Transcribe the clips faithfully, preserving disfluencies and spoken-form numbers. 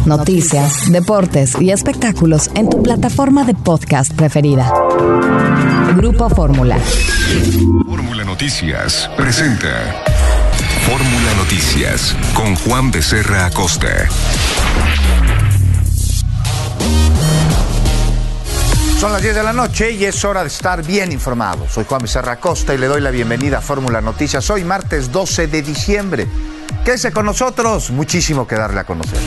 noticias, deportes y espectáculos en tu plataforma de podcast preferida. Grupo Fórmula. Fórmula Noticias presenta Fórmula Noticias con Juan Becerra Acosta. Son las diez de la noche y es hora de estar bien informado. Soy Juan Becerra Acosta y le doy la bienvenida a Fórmula Noticias. Hoy martes doce de diciembre. Quédese con nosotros, muchísimo que darle a conocer.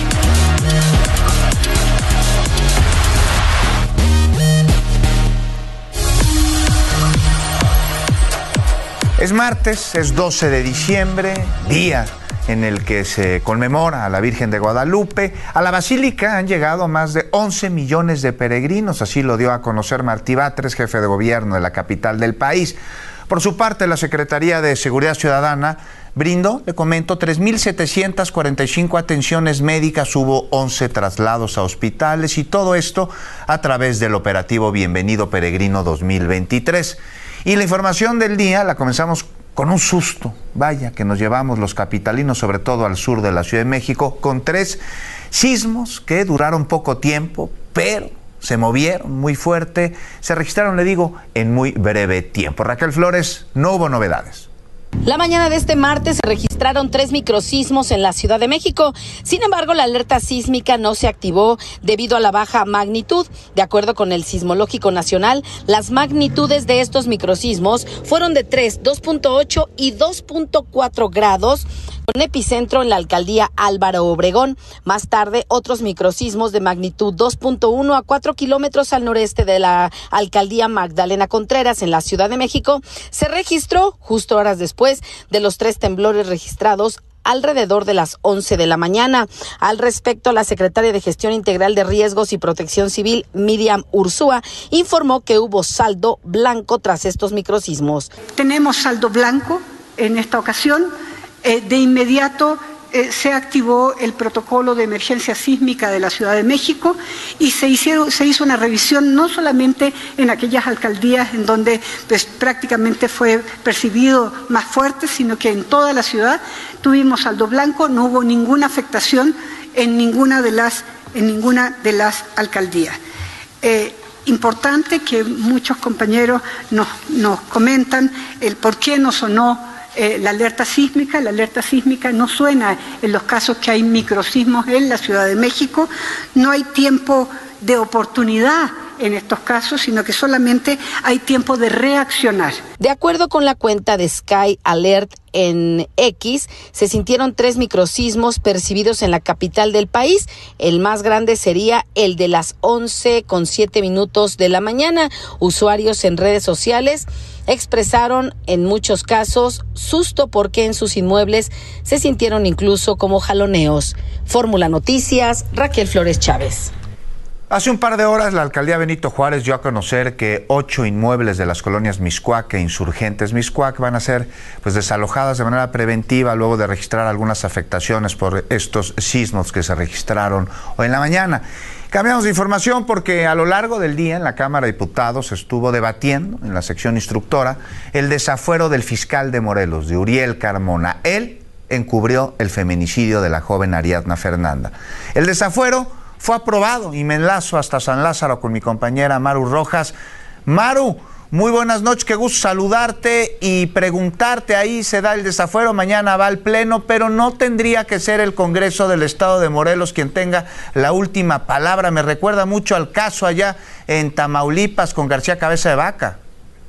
Es martes, es doce de diciembre, día en el que se conmemora a la Virgen de Guadalupe. A la Basílica han llegado más de once millones de peregrinos, así lo dio a conocer Martí Batres, jefe de gobierno de la capital del país. Por su parte, la Secretaría de Seguridad Ciudadana brindó, le comento, tres mil setecientas cuarenta y cinco atenciones médicas, hubo once traslados a hospitales y todo esto a través del operativo Bienvenido Peregrino dos mil veintitrés. Y la información del día la comenzamos con un susto, vaya, que nos llevamos los capitalinos, sobre todo al sur de la Ciudad de México, con tres sismos que duraron poco tiempo, pero se movieron muy fuerte, se registraron, le digo, en muy breve tiempo. Raquel Flores, no hubo novedades. La mañana de este martes se registraron tres microsismos en la Ciudad de México. Sin embargo, la alerta sísmica no se activó debido a la baja magnitud. De acuerdo con el Sismológico Nacional, las magnitudes de estos microsismos fueron de tres, dos punto ocho y dos punto cuatro grados, con epicentro en la alcaldía Álvaro Obregón. Más tarde, otros microsismos de magnitud dos punto uno a cuatro kilómetros al noreste de la alcaldía Magdalena Contreras, en la Ciudad de México, se registró justo horas después de los tres temblores registrados alrededor de las once de la mañana. Al respecto, la secretaria de Gestión Integral de Riesgos y Protección Civil, Miriam Ursúa, informó que hubo saldo blanco tras estos microsismos. Tenemos saldo blanco en esta ocasión. Eh, de inmediato eh, se activó el protocolo de emergencia sísmica de la Ciudad de México y se, hicieron, se hizo una revisión no solamente en aquellas alcaldías en donde pues, prácticamente fue percibido más fuerte, sino que en toda la ciudad tuvimos saldo blanco, no hubo ninguna afectación en ninguna de las, en ninguna de las alcaldías. Eh, Importante que muchos compañeros nos, nos comentan el por qué no sonó Eh, la alerta sísmica. La alerta sísmica no suena en los casos que hay microsismos en la Ciudad de México. No hay tiempo de oportunidad en estos casos, sino que solamente hay tiempo de reaccionar. De acuerdo con la cuenta de Sky Alert en X, se sintieron tres microsismos percibidos en la capital del país. El más grande sería el de las once con siete minutos de la mañana. Usuarios en redes sociales expresaron en muchos casos susto porque en sus inmuebles se sintieron incluso como jaloneos. Fórmula Noticias, Raquel Flores Chávez. Hace un par de horas la alcaldía Benito Juárez dio a conocer que ocho inmuebles de las colonias Mixcoac e Insurgentes Mixcoac van a ser pues desalojadas de manera preventiva luego de registrar algunas afectaciones por estos sismos que se registraron hoy en la mañana. Cambiamos de información porque a lo largo del día en la Cámara de Diputados se estuvo debatiendo en la sección instructora el desafuero del fiscal de Morelos, de Uriel Carmona. Él encubrió el feminicidio de la joven Ariadna Fernanda. El desafuero fue aprobado y me enlazo hasta San Lázaro con mi compañera Maru Rojas. Maru, muy buenas noches, qué gusto saludarte y preguntarte, ahí se da el desafuero, mañana va al Pleno, pero no tendría que ser el Congreso del Estado de Morelos quien tenga la última palabra. Me recuerda mucho al caso allá en Tamaulipas con García Cabeza de Vaca.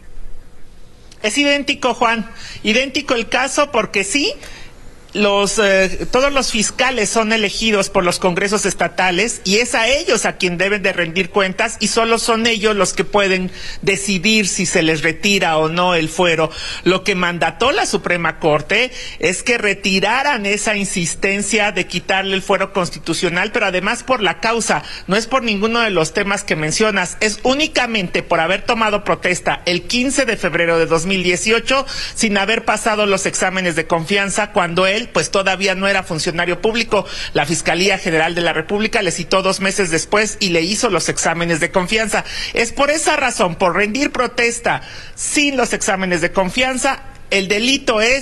Es idéntico, Juan, idéntico el caso porque sí, Los, eh, todos los fiscales son elegidos por los congresos estatales y es a ellos a quien deben de rendir cuentas y solo son ellos los que pueden decidir si se les retira o no el fuero. Lo que mandató la Suprema Corte es que retiraran esa insistencia de quitarle el fuero constitucional, pero además por la causa, no es por ninguno de los temas que mencionas, es únicamente por haber tomado protesta el quince de febrero de dos mil dieciocho sin haber pasado los exámenes de confianza cuando él pues todavía no era funcionario público. La Fiscalía General de la República le citó dos meses después y le hizo los exámenes de confianza. Es por esa razón, por rendir protesta sin los exámenes de confianza, el delito es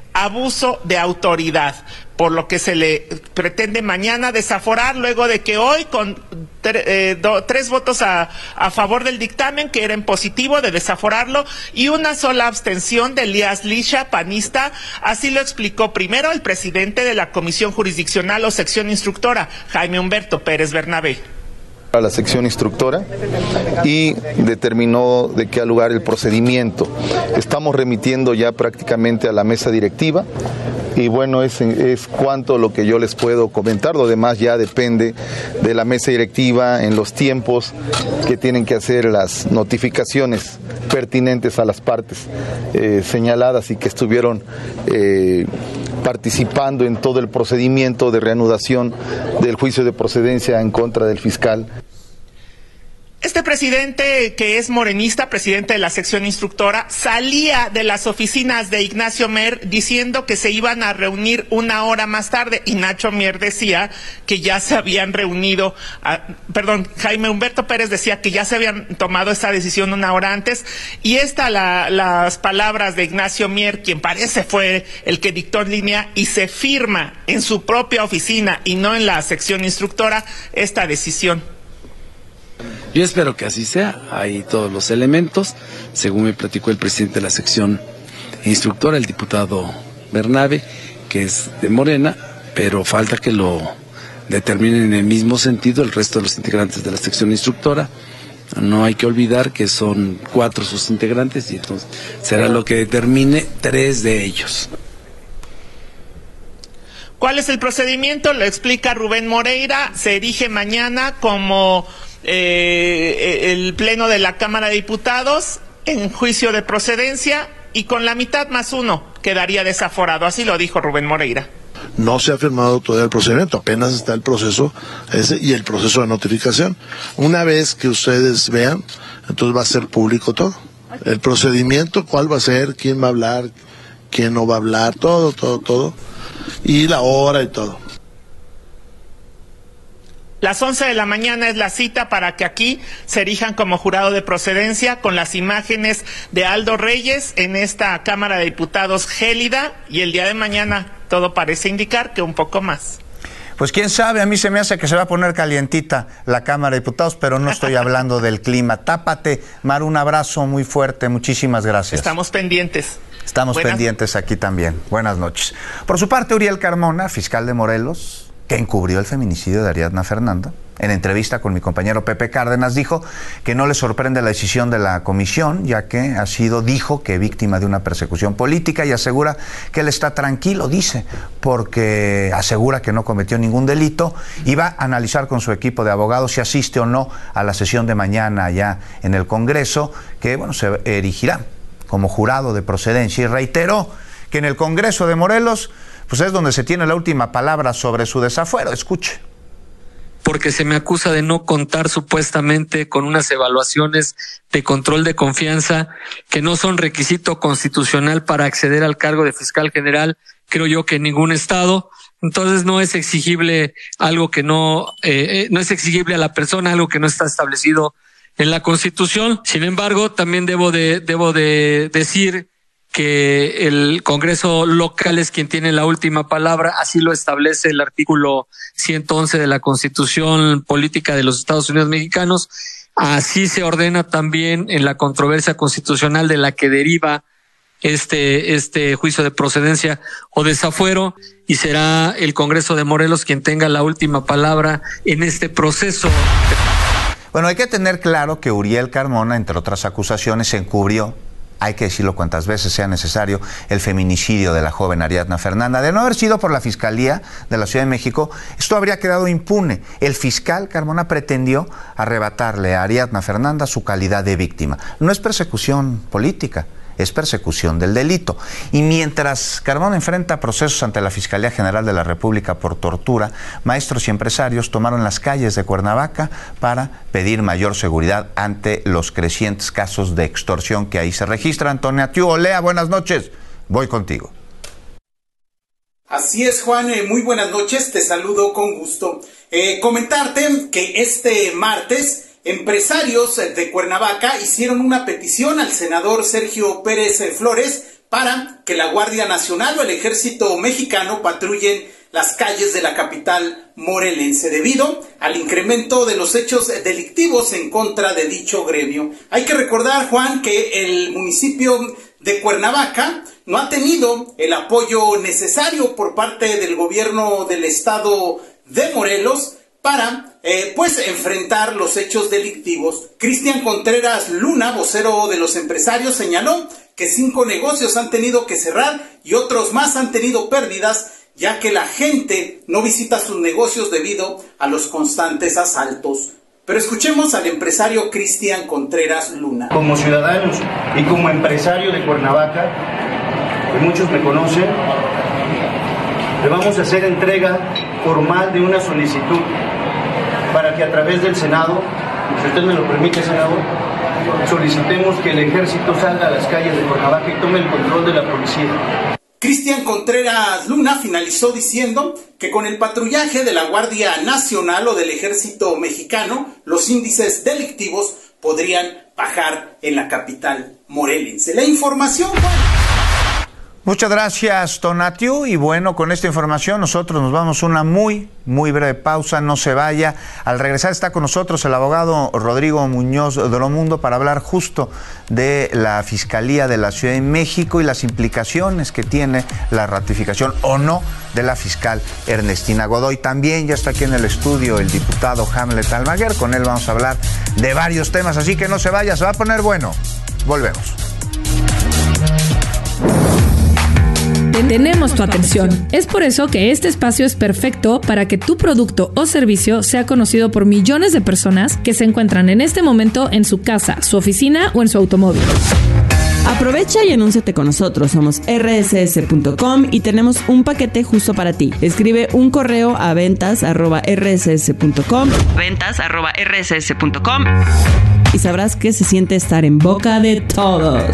abuso de autoridad, por lo que se le pretende mañana desaforar luego de que hoy con tre- eh, do, tres votos a, a favor del dictamen, que era en positivo de desaforarlo, y una sola abstención de Elías Lisha, panista. Así lo explicó primero el presidente de la Comisión Jurisdiccional o Sección Instructora, Jaime Humberto Pérez Bernabé. A la sección instructora y determinó de qué lugar el procedimiento. Estamos remitiendo ya prácticamente a la mesa directiva y bueno, es, es cuanto lo que yo les puedo comentar. Lo demás ya depende de la mesa directiva en los tiempos que tienen que hacer las notificaciones pertinentes a las partes eh, señaladas y que estuvieron eh, participando en todo el procedimiento de reanudación del juicio de procedencia en contra del fiscal. Este presidente, que es morenista, presidente de la sección instructora, salía de las oficinas de Ignacio Mier diciendo que se iban a reunir una hora más tarde, y Nacho Mier decía que ya se habían reunido, a, perdón, Jaime Humberto Pérez decía que ya se habían tomado esa decisión una hora antes, y esta la, las palabras de Ignacio Mier, quien parece fue el que dictó en línea, y se firma en su propia oficina y no en la sección instructora esta decisión. Yo espero que así sea. Hay todos los elementos, según me platicó el presidente de la sección instructora, el diputado Bernabe, que es de Morena, pero falta que lo determinen en el mismo sentido el resto de los integrantes de la sección instructora. No hay que olvidar que son cuatro sus integrantes y entonces será lo que determine tres de ellos. ¿Cuál es el procedimiento? Lo explica Rubén Moreira. Se erige mañana como Eh, el pleno de la Cámara de Diputados en juicio de procedencia, y con la mitad más uno quedaría desaforado. Así lo dijo Rubén Moreira. No se ha firmado todavía el procedimiento, apenas está el proceso ese y el proceso de notificación. Una vez que ustedes vean, entonces va a ser público todo. El procedimiento, cuál va a ser, quién va a hablar, quién no va a hablar, todo, todo, todo. Y la hora y todo. Las once de la mañana es la cita para que aquí se erijan como jurado de procedencia, con las imágenes de Aldo Reyes en esta Cámara de Diputados gélida, y el día de mañana todo parece indicar que un poco más. Pues quién sabe, a mí se me hace que se va a poner calientita la Cámara de Diputados, pero no estoy hablando del clima. Tápate, Mar, un abrazo muy fuerte, muchísimas gracias. Estamos pendientes. Estamos Buenas... pendientes aquí también. Buenas noches. Por su parte, Uriel Carmona, fiscal de Morelos, que encubrió el feminicidio de Ariadna Fernanda, en entrevista con mi compañero Pepe Cárdenas, dijo que no le sorprende la decisión de la comisión, ya que ha sido, dijo, que víctima de una persecución política, y asegura que él está tranquilo, dice, porque asegura que no cometió ningún delito y va a analizar con su equipo de abogados si asiste o no a la sesión de mañana allá en el Congreso, que, bueno, se erigirá como jurado de procedencia, y reiteró que en el Congreso de Morelos pues es donde se tiene la última palabra sobre su desafuero. Escuche. Porque se me acusa de no contar supuestamente con unas evaluaciones de control de confianza que no son requisito constitucional para acceder al cargo de fiscal general, creo yo que en ningún estado. Entonces no es exigible algo que no, eh, no es exigible a la persona, algo que no está establecido en la Constitución. Sin embargo, también debo de, debo de decir que el Congreso local es quien tiene la última palabra, así lo establece el artículo ciento once de la Constitución Política de los Estados Unidos Mexicanos. Así se ordena también en la controversia constitucional de la que deriva este este juicio de procedencia o desafuero, y será el Congreso de Morelos quien tenga la última palabra en este proceso. Bueno, hay que tener claro que Uriel Carmona, entre otras acusaciones, encubrió, hay que decirlo cuantas veces sea necesario, el feminicidio de la joven Ariadna Fernanda. De no haber sido por la Fiscalía de la Ciudad de México, esto habría quedado impune. El fiscal Carmona pretendió arrebatarle a Ariadna Fernanda su calidad de víctima. No es persecución política, es persecución del delito. Y mientras Carmona enfrenta procesos ante la Fiscalía General de la República por tortura, maestros y empresarios tomaron las calles de Cuernavaca para pedir mayor seguridad ante los crecientes casos de extorsión que ahí se registran. Antonia Tiu, Olea, buenas noches. Voy contigo. Así es, Juan, eh, muy buenas noches, te saludo con gusto. Eh, comentarte que este martes empresarios de Cuernavaca hicieron una petición al senador Sergio Pérez Flores para que la Guardia Nacional o el Ejército Mexicano patrullen las calles de la capital morelense debido al incremento de los hechos delictivos en contra de dicho gremio. Hay que recordar, Juan, que el municipio de Cuernavaca no ha tenido el apoyo necesario por parte del gobierno del estado de Morelos para eh, pues enfrentar los hechos delictivos. Cristian Contreras Luna, vocero de los empresarios, señaló que cinco negocios han tenido que cerrar y otros más han tenido pérdidas, ya que la gente no visita sus negocios debido a los constantes asaltos. Pero escuchemos al empresario Cristian Contreras Luna. Como ciudadanos y como empresario de Cuernavaca, que muchos me conocen, le vamos a hacer entrega formal de una solicitud para que a través del Senado, si usted me lo permite, senador, solicitemos que el ejército salga a las calles de Cuernavaca y tome el control de la policía. Cristian Contreras Luna finalizó diciendo que con el patrullaje de la Guardia Nacional o del Ejército Mexicano, los índices delictivos podrían bajar en la capital morelense. La información, Juan. Muchas gracias, Tonatiu. Y bueno, con esta información nosotros nos vamos a una muy, muy breve pausa. No se vaya. Al regresar está con nosotros el abogado Rodrigo Muñoz Doromundo para hablar justo de la Fiscalía de la Ciudad de México y las implicaciones que tiene la ratificación o no de la fiscal Ernestina Godoy. También ya está aquí en el estudio el diputado Hamlet Almaguer. Con él vamos a hablar de varios temas, así que no se vaya, se va a poner bueno. Volvemos. Tenemos tu atención. Es por eso que este espacio es perfecto para que tu producto o servicio sea conocido por millones de personas que se encuentran en este momento en su casa, su oficina o en su automóvil. Aprovecha y anúnciate con nosotros. Somos erre ese ese punto com y tenemos un paquete justo para ti. Escribe un correo a ventas arroba erre ese ese punto com, ventas arroba erre ese ese punto com y sabrás qué se siente estar en boca de todos.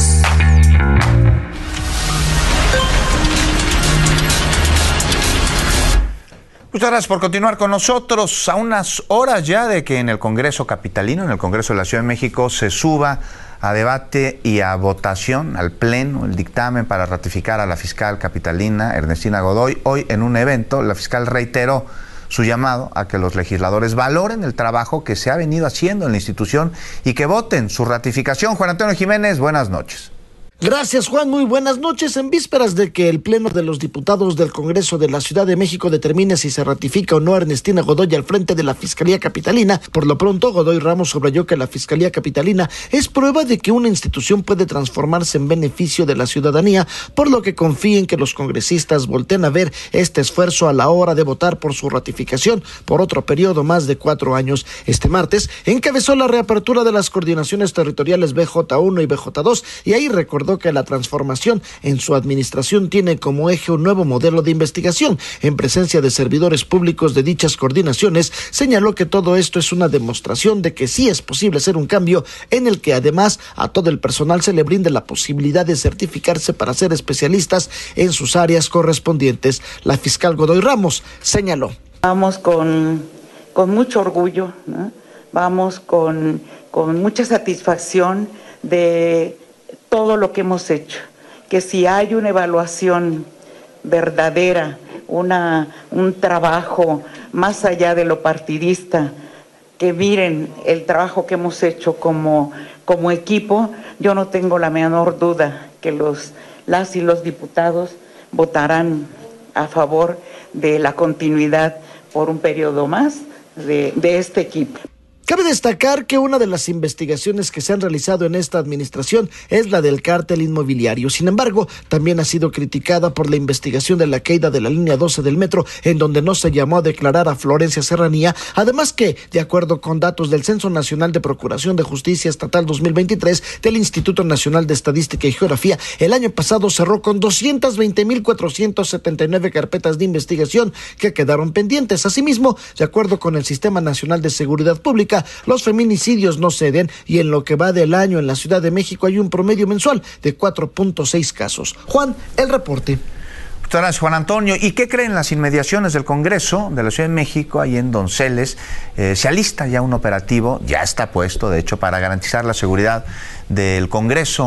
Muchas gracias por continuar con nosotros. A unas horas ya de que en el Congreso capitalino, en el Congreso de la Ciudad de México, se suba a debate y a votación, al Pleno, el dictamen para ratificar a la fiscal capitalina Ernestina Godoy. Hoy, en un evento, la fiscal reiteró su llamado a que los legisladores valoren el trabajo que se ha venido haciendo en la institución y que voten su ratificación. Juan Antonio Jiménez, buenas noches. Gracias, Juan. Muy buenas noches. En vísperas de que el Pleno de los Diputados del Congreso de la Ciudad de México determine si se ratifica o no a Ernestina Godoy al frente de la Fiscalía Capitalina, por lo pronto Godoy Ramos subrayó que la Fiscalía Capitalina es prueba de que una institución puede transformarse en beneficio de la ciudadanía, por lo que confía en que los congresistas volteen a ver este esfuerzo a la hora de votar por su ratificación por otro periodo más de cuatro años. Este martes encabezó la reapertura de las coordinaciones territoriales be jota uno y be jota dos y ahí recordó que la transformación en su administración tiene como eje un nuevo modelo de investigación. En presencia de servidores públicos de dichas coordinaciones, señaló que todo esto es una demostración de que sí es posible hacer un cambio en el que además a todo el personal se le brinde la posibilidad de certificarse para ser especialistas en sus áreas correspondientes. La fiscal Godoy Ramos señaló. Vamos con, con mucho orgullo, ¿no? Vamos con, con mucha satisfacción de todo lo que hemos hecho, que si hay una evaluación verdadera, una, un trabajo más allá de lo partidista, que miren el trabajo que hemos hecho como, como equipo, yo no tengo la menor duda que los, las y los diputados votarán a favor de la continuidad por un periodo más de, de este equipo. Cabe destacar que una de las investigaciones que se han realizado en esta administración es la del cártel inmobiliario. Sin embargo, también ha sido criticada por la investigación de la caída de la línea doce del metro, en donde no se llamó a declarar a Florencia Serranía. Además que, de acuerdo con datos del Censo Nacional de Procuración de Justicia Estatal dos mil veintitrés del Instituto Nacional de Estadística y Geografía, el año pasado cerró con doscientas veinte mil cuatrocientas setenta y nueve carpetas de investigación que quedaron pendientes. Asimismo, de acuerdo con el Sistema Nacional de Seguridad Pública, los feminicidios no ceden y en lo que va del año en la Ciudad de México hay un promedio mensual de cuatro punto seis casos. Juan, el reporte. Muchas gracias, Juan Antonio. ¿Y qué creen las inmediaciones del Congreso de la Ciudad de México, ahí en Donceles? Eh, se alista ya un operativo, ya está puesto, de hecho, para garantizar la seguridad del Congreso.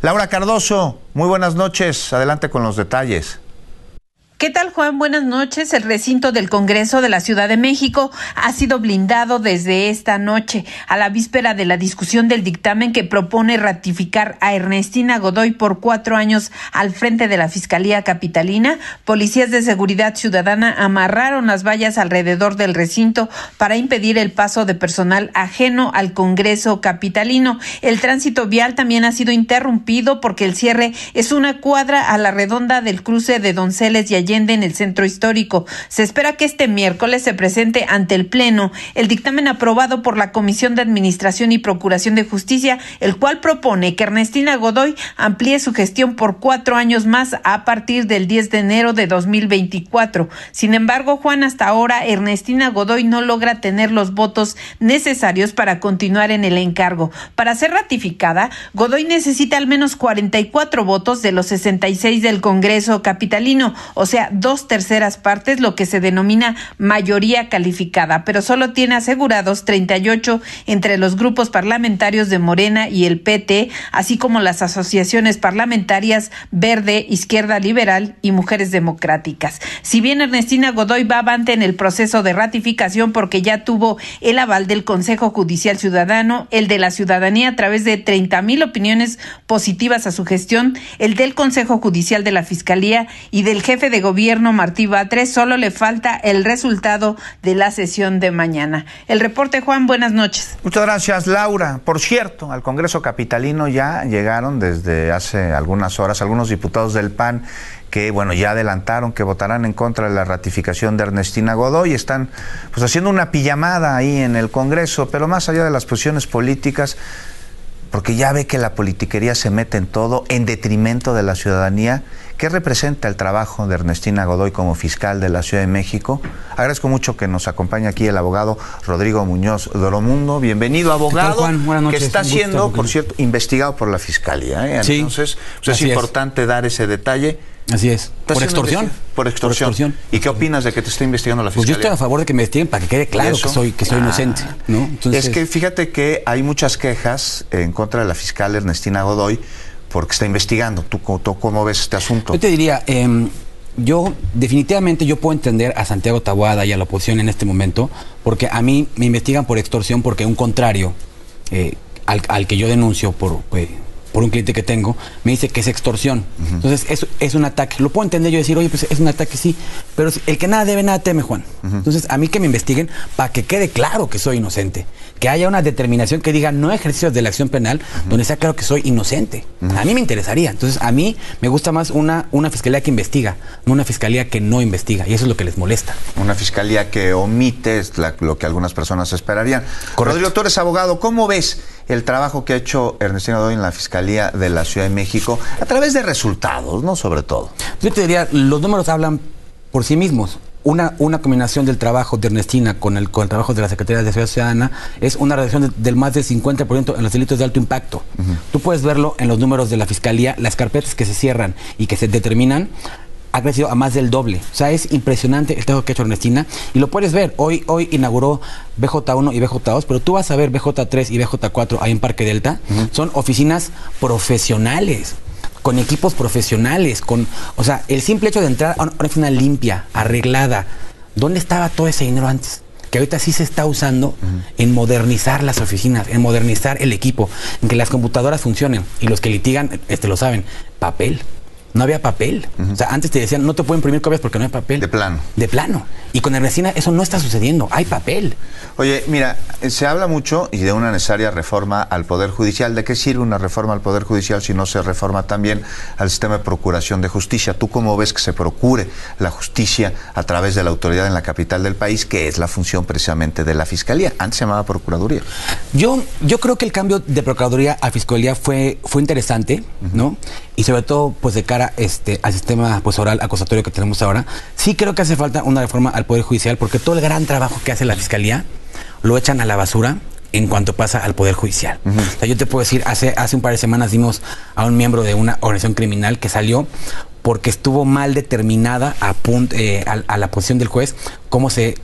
Laura Cardoso, muy buenas noches. Adelante con los detalles. ¿Qué tal, Juan? Buenas noches. El recinto del Congreso de la Ciudad de México ha sido blindado desde esta noche, a la víspera de la discusión del dictamen que propone ratificar a Ernestina Godoy por cuatro años al frente de la Fiscalía Capitalina. Policías de Seguridad Ciudadana amarraron las vallas alrededor del recinto para impedir el paso de personal ajeno al Congreso capitalino. El tránsito vial también ha sido interrumpido porque el cierre es una cuadra a la redonda del cruce de Donceles y Allende en el centro histórico. Se espera que este miércoles se presente ante el Pleno el dictamen aprobado por la Comisión de Administración y Procuración de Justicia, el cual propone que Ernestina Godoy amplíe su gestión por cuatro años más a partir del diez de enero de dos mil veinticuatro. Sin embargo, Juan, hasta ahora Ernestina Godoy no logra tener los votos necesarios para continuar en el encargo. Para ser ratificada, Godoy necesita al menos cuarenta y cuatro votos de los sesenta y seis del Congreso capitalino, o sea, dos terceras partes, lo que se denomina mayoría calificada, pero solo tiene asegurados treinta y ocho entre los grupos parlamentarios de Morena y el P T, así como las asociaciones parlamentarias Verde, Izquierda Liberal y Mujeres Democráticas. Si bien Ernestina Godoy va avante en el proceso de ratificación porque ya tuvo el aval del Consejo Judicial Ciudadano, el de la ciudadanía a través de treinta mil opiniones positivas a su gestión, el del Consejo Judicial de la Fiscalía y del jefe de gobierno Martí Batres, solo le falta el resultado de la sesión de mañana. El reporte, Juan, buenas noches. Muchas gracias, Laura. Por cierto, al Congreso capitalino ya llegaron desde hace algunas horas algunos diputados del P A N que, bueno, ya adelantaron que votarán en contra de la ratificación de Ernestina Godoy. Están, pues, haciendo una pijamada ahí en el Congreso, pero más allá de las posiciones políticas, porque ya ve que la politiquería se mete en todo en detrimento de la ciudadanía. ¿Qué representa el trabajo de Ernestina Godoy como fiscal de la Ciudad de México? Agradezco mucho que nos acompañe aquí el abogado Rodrigo Muñoz Doromundo. Bienvenido, abogado. ¿Qué tal, Juan? Buenas noches. Que está siendo, por cierto, investigado por la Fiscalía, ¿eh? Sí. Entonces, pues es importante es. dar ese detalle. Así es. ¿Por extorsión? Por extorsión. Por extorsión. ¿Y qué opinas de que te esté investigando la Fiscalía? Pues yo estoy a favor de que me investiguen para que quede claro que soy, que soy ah, inocente, ¿no? Entonces... Es que fíjate que hay muchas quejas en contra de la fiscal Ernestina Godoy porque está investigando. ¿Tú, tú cómo ves este asunto? Yo te diría, eh, yo definitivamente yo puedo entender a Santiago Taboada y a la oposición en este momento, porque a mí me investigan por extorsión porque un contrario eh, al, al que yo denuncio por... Pues, por un cliente que tengo, me dice que es extorsión. Uh-huh. Entonces, es, es un ataque. Lo puedo entender yo decir, oye, pues es un ataque, sí, pero el que nada debe, nada teme, Juan. Uh-huh. Entonces, a mí que me investiguen para que quede claro que soy inocente. Que haya una determinación que diga no ejercicios de la acción penal, uh-huh, donde sea claro que soy inocente. Uh-huh. A mí me interesaría. Entonces, a mí me gusta más una, una fiscalía que investiga, no una fiscalía que no investiga. Y eso es lo que les molesta. Una fiscalía que omite es la, lo que algunas personas esperarían. Correcto. Rodrigo, tú eres abogado. ¿Cómo ves el trabajo que ha hecho Ernestina Godoy en la Fiscalía de la Ciudad de México a través de resultados, no sobre todo? Yo te diría, los números hablan por sí mismos. Una, una combinación del trabajo de Ernestina con el, con el trabajo de la Secretaría de Seguridad Ciudadana es una reducción de, del más del cincuenta por ciento en los delitos de alto impacto. Uh-huh. Tú puedes verlo en los números de la Fiscalía, las carpetas que se cierran y que se determinan ha crecido a más del doble. O sea, es impresionante el trabajo que ha hecho Ernestina y lo puedes ver. Hoy, hoy inauguró B J uno y B J dos, pero tú vas a ver B J tres y B J cuatro ahí en Parque Delta. Uh-huh. Son oficinas profesionales, con equipos profesionales, con, o sea, el simple hecho de entrar a una oficina limpia, arreglada. ¿Dónde estaba todo ese dinero antes? Que ahorita sí se está usando uh-huh. en modernizar las oficinas, en modernizar el equipo, en que las computadoras funcionen. Y los que litigan, este lo saben, papel. No había papel. Uh-huh. O sea, antes te decían, no te puedo imprimir copias porque no hay papel. De plano. De plano. Y con Ernestina eso no está sucediendo. Hay papel. Oye, mira, se habla mucho y de una necesaria reforma al Poder Judicial. ¿De qué sirve una reforma al Poder Judicial si no se reforma también al sistema de procuración de justicia? ¿Tú cómo ves que se procure la justicia a través de la autoridad en la capital del país, que es la función precisamente de la Fiscalía? Antes se llamaba Procuraduría. Yo, yo creo que el cambio de Procuraduría a Fiscalía fue, fue interesante, uh-huh. ¿no? Y sobre todo, pues de cara este, al sistema pues, oral acusatorio que tenemos ahora, sí creo que hace falta una reforma al Poder Judicial, porque todo el gran trabajo que hace la Fiscalía lo echan a la basura en cuanto pasa al Poder Judicial. Uh-huh. O sea, yo te puedo decir, hace, hace un par de semanas dimos a un miembro de una organización criminal que salió porque estuvo mal determinada a, punt, eh, a, a la posición del juez cómo se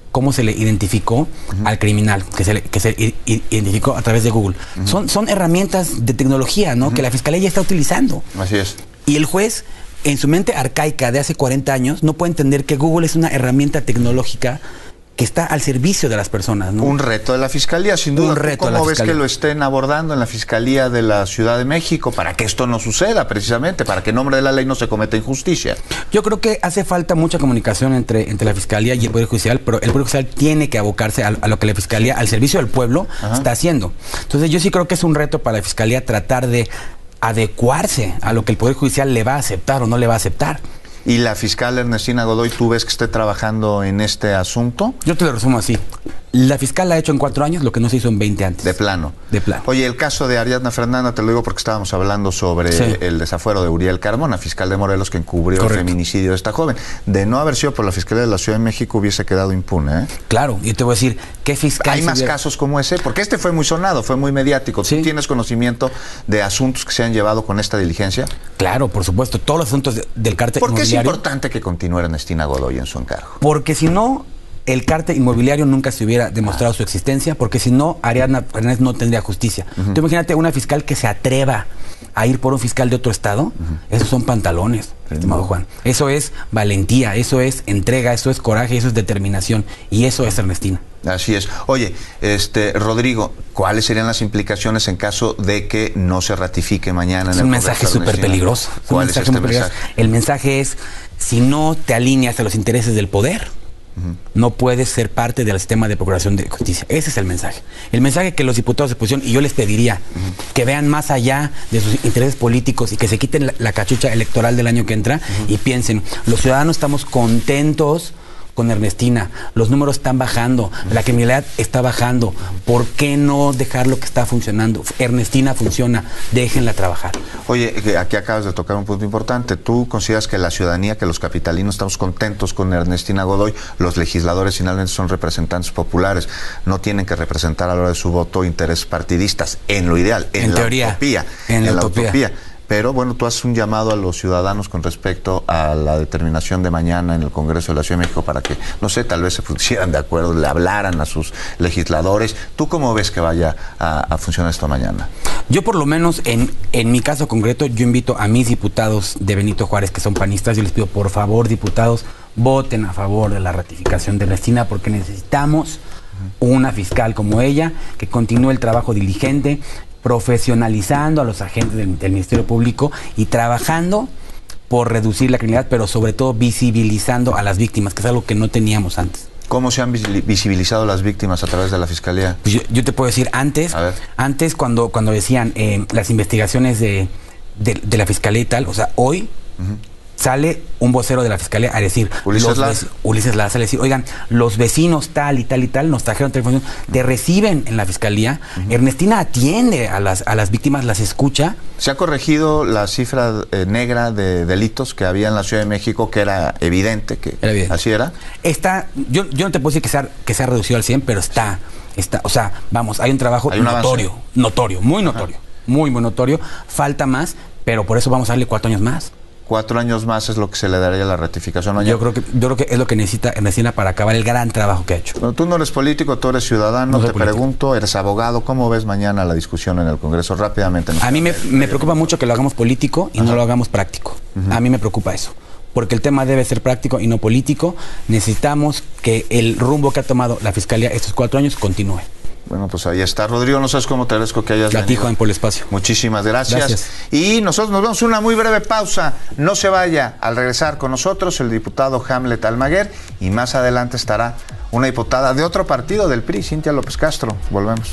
cómo se le identificó uh-huh. al criminal, que se le, que se i- i- identificó a través de Google. Uh-huh. Son, son herramientas de tecnología, ¿no? Uh-huh. Que la Fiscalía ya está utilizando. Así es. Y el juez, en su mente arcaica de hace cuarenta años, no puede entender que Google es una herramienta tecnológica que está al servicio de las personas, ¿no? Un reto de la Fiscalía, sin duda. Un reto de la ¿Cómo ves Fiscalía? que lo estén abordando en la Fiscalía de la Ciudad de México para que esto no suceda, precisamente, para que en nombre de la ley no se cometa injusticia? Yo creo que hace falta mucha comunicación entre, entre la Fiscalía y el Poder Judicial, pero el Poder Judicial tiene que abocarse a, a lo que la Fiscalía, al servicio del pueblo, Ajá. está haciendo. Entonces yo sí creo que es un reto para la Fiscalía tratar de adecuarse a lo que el Poder Judicial le va a aceptar o no le va a aceptar. ¿Y la fiscal Ernestina Godoy, tú ves que esté trabajando en este asunto? Yo te lo resumo así. La fiscal ha hecho en cuatro años lo que no se hizo en veinte antes. De plano. De plano. Oye, el caso de Ariadna Fernanda, te lo digo porque estábamos hablando sobre sí. el desafuero de Uriel Carmona, fiscal de Morelos, que encubrió Correcto. el feminicidio de esta joven. De no haber sido por la Fiscalía de la Ciudad de México, hubiese quedado impune, ¿eh? Claro, y te voy a decir, ¿qué fiscal? ¿Hay más hubiera... casos como ese? Porque este fue muy sonado, fue muy mediático. ¿Tú sí. tienes conocimiento de asuntos que se han llevado con esta diligencia? Claro, por supuesto, todos los asuntos de, del cártel ¿Por qué inmobiliario? es importante que continúe Ernestina Godoy en su encargo? Porque si no, el cártel inmobiliario nunca se hubiera demostrado ah. su existencia, porque si no, Ariadna Fernández no tendría justicia. Uh-huh. Tú imagínate una fiscal que se atreva a ir por un fiscal de otro estado, uh-huh. esos son pantalones, estimado Juan. Eso es valentía, eso es entrega, eso es coraje, eso es determinación, y eso es Ernestina. Así es. Oye, este Rodrigo, ¿cuáles serían las implicaciones en caso de que no se ratifique mañana en el Es un mensaje súper peligroso. ¿Cuál es este mensaje? El mensaje es, si no te alineas a los intereses del poder, uh-huh. no puedes ser parte del sistema de procuración de justicia. Ese es el mensaje. El mensaje que los diputados de oposición, y yo les pediría uh-huh. que vean más allá de sus intereses políticos y que se quiten la, la cachucha electoral del año que entra uh-huh. y piensen, los ciudadanos estamos contentos con Ernestina, los números están bajando, la criminalidad está bajando, ¿por qué no dejar lo que está funcionando? Ernestina funciona, déjenla trabajar. Oye, aquí acabas de tocar un punto importante. ¿Tú consideras que la ciudadanía, que los capitalinos estamos contentos con Ernestina Godoy? Los legisladores finalmente son representantes populares, no tienen que representar a la hora de su voto intereses partidistas, en lo ideal, en, en la teoría, utopía. En, en la, la utopía. utopía. Pero bueno, tú haces un llamado a los ciudadanos con respecto a la determinación de mañana en el Congreso de la Ciudad de México para que, no sé, tal vez se pusieran de acuerdo, le hablaran a sus legisladores. ¿Tú cómo ves que vaya a, a funcionar esto mañana? Yo por lo menos, en, en mi caso concreto, yo invito a mis diputados de Benito Juárez, que son panistas, yo les pido, por favor, diputados, voten a favor de la ratificación de Ernestina, porque necesitamos una fiscal como ella, que continúe el trabajo diligente, profesionalizando a los agentes del, del Ministerio Público y trabajando por reducir la criminalidad, pero sobre todo visibilizando a las víctimas, que es algo que no teníamos antes. ¿Cómo se han visibilizado las víctimas a través de la Fiscalía? Pues yo, yo te puedo decir, antes, antes cuando, cuando decían eh, las investigaciones de, de, de la Fiscalía y tal, o sea, hoy uh-huh. sale un vocero de la Fiscalía a decir, Ulises Lara, Ulises Lara sale a decir, oigan, los vecinos tal y tal y tal nos trajeron información, te reciben en la Fiscalía, uh-huh. Ernestina atiende a las, a las víctimas, las escucha. ¿Se ha corregido la cifra eh, negra de delitos que había en la Ciudad de México, que era evidente que era evidente. así era? Está, yo, yo no te puedo decir que se ha, que se ha reducido al cien, pero está, está, o sea, vamos, hay un trabajo ¿Hay un notorio, avance? notorio, muy notorio, uh-huh. muy, muy notorio, falta más, pero por eso vamos a darle cuatro años más. Cuatro años más es lo que se le daría a la ratificación mañana. Yo creo que, yo creo que es lo que necesita Ernestina para acabar el gran trabajo que ha hecho. Bueno, tú no eres político, tú eres ciudadano, no te político. pregunto, eres abogado, ¿cómo ves mañana la discusión en el Congreso? Rápidamente. A mí me, me preocupa mucho que lo hagamos político y Ajá. no lo hagamos práctico. Uh-huh. A mí me preocupa eso. Porque el tema debe ser práctico y no político. Necesitamos que el rumbo que ha tomado la Fiscalía estos cuatro años continúe. Bueno, pues ahí está. Rodrigo, no sabes cómo te agradezco que hayas venido. Juan, por el espacio. Muchísimas gracias. gracias. Y nosotros nos vemos una muy breve pausa. No se vaya. Al regresar con nosotros el diputado Hamlet Almaguer, y más adelante estará una diputada de otro partido del P R I, Cintia López Castro. Volvemos.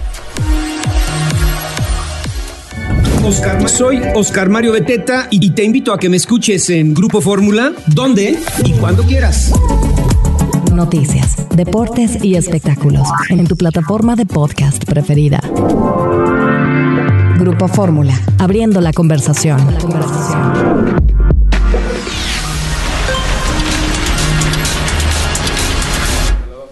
Oscar, soy Oscar Mario Beteta y te invito a que me escuches en Grupo Fórmula, donde y cuando quieras. Noticias, deportes y espectáculos en tu plataforma de podcast preferida. Grupo Fórmula, abriendo la conversación. La conversación.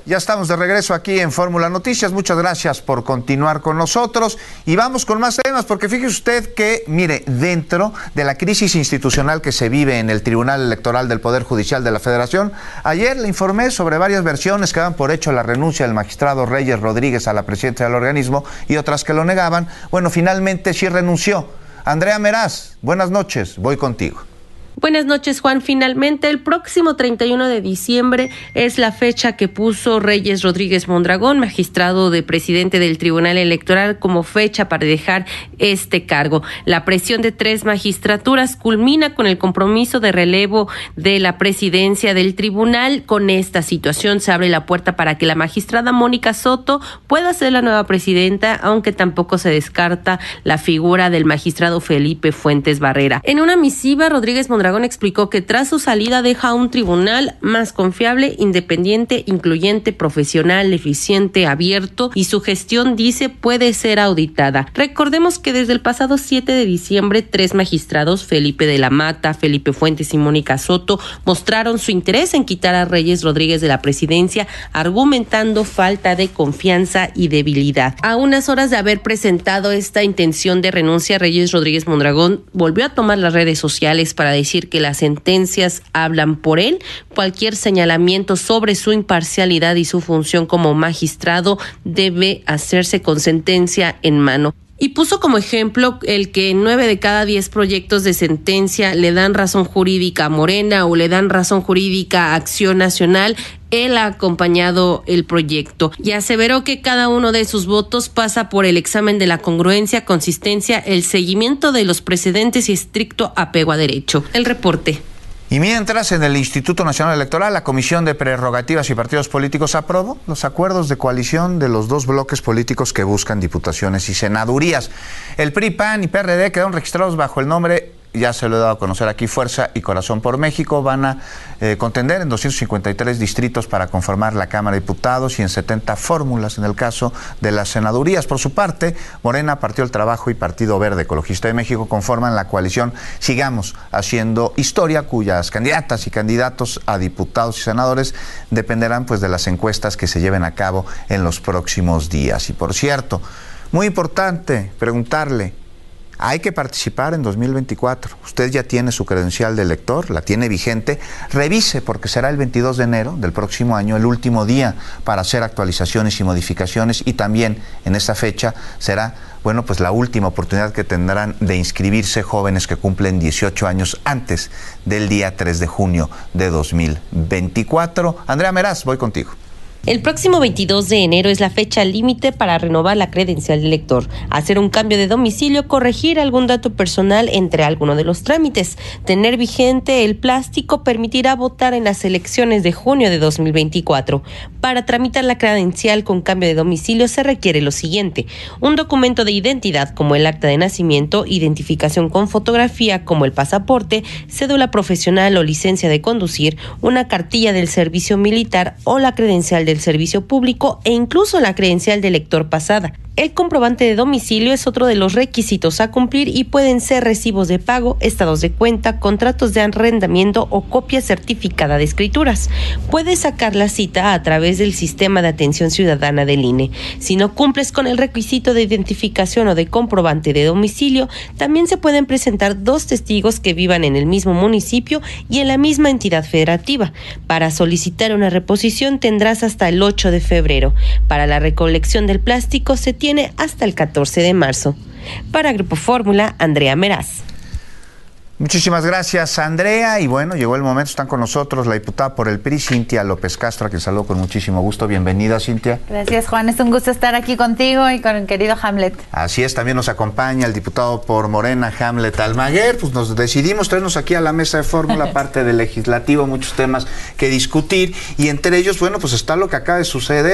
Ya estamos de regreso aquí en Fórmula Noticias. Muchas gracias por continuar con nosotros y vamos con más temas, porque fíjese usted que, mire, dentro de la crisis institucional que se vive en el Tribunal Electoral del Poder Judicial de la Federación, ayer le informé sobre varias versiones que daban por hecho la renuncia del magistrado Reyes Rodríguez a la presidencia del organismo y otras que lo negaban. Bueno, finalmente sí renunció. Andrea Meraz, buenas noches, voy contigo. Buenas noches, Juan. Finalmente, el próximo treinta y uno de diciembre es la fecha que puso Reyes Rodríguez Mondragón, magistrado de presidente del Tribunal Electoral, como fecha para dejar este cargo. La presión de tres magistraturas culmina con el compromiso de relevo de la presidencia del tribunal. Con esta situación se abre la puerta para que la magistrada Mónica Soto pueda ser la nueva presidenta, aunque tampoco se descarta la figura del magistrado Felipe Fuentes Barrera. En una misiva, Rodríguez Mondragón Mondragón explicó que tras su salida deja un tribunal más confiable, independiente, incluyente, profesional, eficiente, abierto, y su gestión, dice, puede ser auditada. Recordemos que desde el pasado siete de diciembre, tres magistrados, Felipe de la Mata, Felipe Fuentes y Mónica Soto, mostraron su interés en quitar a Reyes Rodríguez de la presidencia, argumentando falta de confianza y debilidad. A unas horas de haber presentado esta intención de renuncia, Reyes Rodríguez Mondragón volvió a tomar las redes sociales para decir que las sentencias hablan por él. Cualquier señalamiento sobre su imparcialidad y su función como magistrado debe hacerse con sentencia en mano. Y puso como ejemplo el que nueve de cada diez proyectos de sentencia le dan razón jurídica a Morena o le dan razón jurídica a Acción Nacional. Él ha acompañado el proyecto y aseveró que cada uno de sus votos pasa por el examen de la congruencia, consistencia, el seguimiento de los precedentes y estricto apego a derecho. El reporte. Y mientras, en el Instituto Nacional Electoral, la Comisión de Prerrogativas y Partidos Políticos aprobó los acuerdos de coalición de los dos bloques políticos que buscan diputaciones y senadurías. El P R I, P A N y P R D quedaron registrados bajo el nombre, ya se lo he dado a conocer aquí, Fuerza y Corazón por México. Van a eh, contender en doscientos cincuenta y tres distritos para conformar la Cámara de Diputados y en setenta fórmulas en el caso de las senadurías. Por su parte, Morena, Partido del Trabajo y Partido Verde Ecologista de México conforman la coalición Sigamos Haciendo Historia, cuyas candidatas y candidatos a diputados y senadores dependerán pues de las encuestas que se lleven a cabo en los próximos días. Y por cierto, muy importante preguntarle, hay que participar en dos mil veinticuatro. Usted ya tiene su credencial de elector, la tiene vigente. Revise, porque será el veintidós de enero del próximo año el último día para hacer actualizaciones y modificaciones, y también en esa fecha será, bueno, pues la última oportunidad que tendrán de inscribirse jóvenes que cumplen dieciocho años antes del día tres de junio de dos mil veinticuatro. Andrea Meraz, voy contigo. El próximo veintidós de enero es la fecha límite para renovar la credencial de elector, hacer un cambio de domicilio, corregir algún dato personal, entre algunos de los trámites. Tener vigente el plástico permitirá votar en las elecciones de junio de dos mil veinticuatro. Para tramitar la credencial con cambio de domicilio se requiere lo siguiente: un documento de identidad como el acta de nacimiento, identificación con fotografía como el pasaporte, cédula profesional o licencia de conducir, una cartilla del servicio militar o la credencial de del servicio público e incluso la credencial de elector pasada. El comprobante de domicilio es otro de los requisitos a cumplir y pueden ser recibos de pago, estados de cuenta, contratos de arrendamiento o copia certificada de escrituras. Puedes sacar la cita a través del sistema de atención ciudadana del I N E. Si no cumples con el requisito de identificación o de comprobante de domicilio, también se pueden presentar dos testigos que vivan en el mismo municipio y en la misma entidad federativa. Para solicitar una reposición tendrás hasta el ocho de febrero. Para la recolección del plástico se tiene hasta el catorce de marzo. Para Grupo Fórmula, Andrea Meraz. Muchísimas gracias, Andrea. Y bueno, llegó el momento, están con nosotros la diputada por el P R I, Cintia López Castro, a quien saludo con muchísimo gusto. Bienvenida, Cintia. Gracias, Juan. Es un gusto estar aquí contigo y con el querido Hamlet. Así es, también nos acompaña el diputado por Morena, Hamlet Almaguer. Pues nos decidimos traernos aquí a la mesa de Fórmula, parte del legislativo, muchos temas que discutir. Y entre ellos, bueno, pues está lo que acaba de suceder